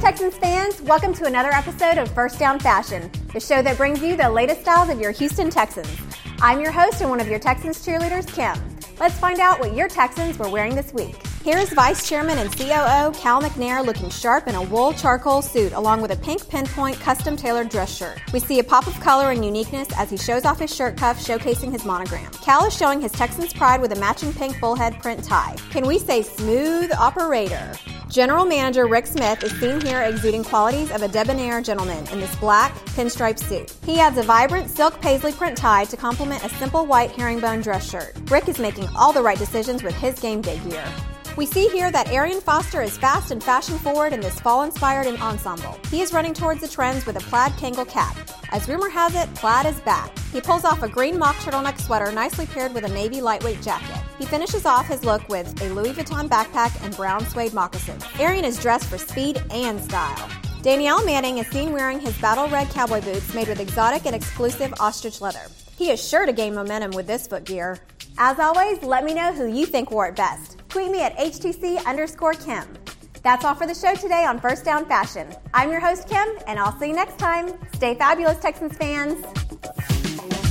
Texans fans, welcome to another episode of First Down Fashion, the show that brings you the latest styles of your Houston Texans. I'm your host and one of your Texans cheerleaders, Kim. Let's find out what your Texans were wearing this week. Here's Vice Chairman and COO Cal McNair looking sharp in a wool charcoal suit along with a pink pinpoint custom-tailored dress shirt. We see a pop of color and uniqueness as he shows off his shirt cuff showcasing his monogram. Cal is showing his Texans pride with a matching pink bullhead print tie. Can we say smooth operator? General Manager Rick Smith is seen here exuding qualities of a debonair gentleman in this black pinstripe suit. He adds a vibrant silk paisley print tie to complement a simple white herringbone dress shirt. Rick is making all the right decisions with his game day gear. We see here that Arian Foster is fast and fashion-forward in this fall-inspired ensemble. He is running towards the trends with a plaid Kangol cap. As rumor has it, plaid is back. He pulls off a green mock turtleneck sweater nicely paired with a navy lightweight jacket. He finishes off his look with a Louis Vuitton backpack and brown suede moccasins. Arian is dressed for speed and style. Danielle Manning is seen wearing his battle red cowboy boots made with exotic and exclusive ostrich leather. He is sure to gain momentum with this footgear. As always, let me know who you think wore it best. Tweet me at HTC_Kim. That's all for the show today on First Down Fashion. I'm your host, Kim, and I'll see you next time. Stay fabulous, Texans fans.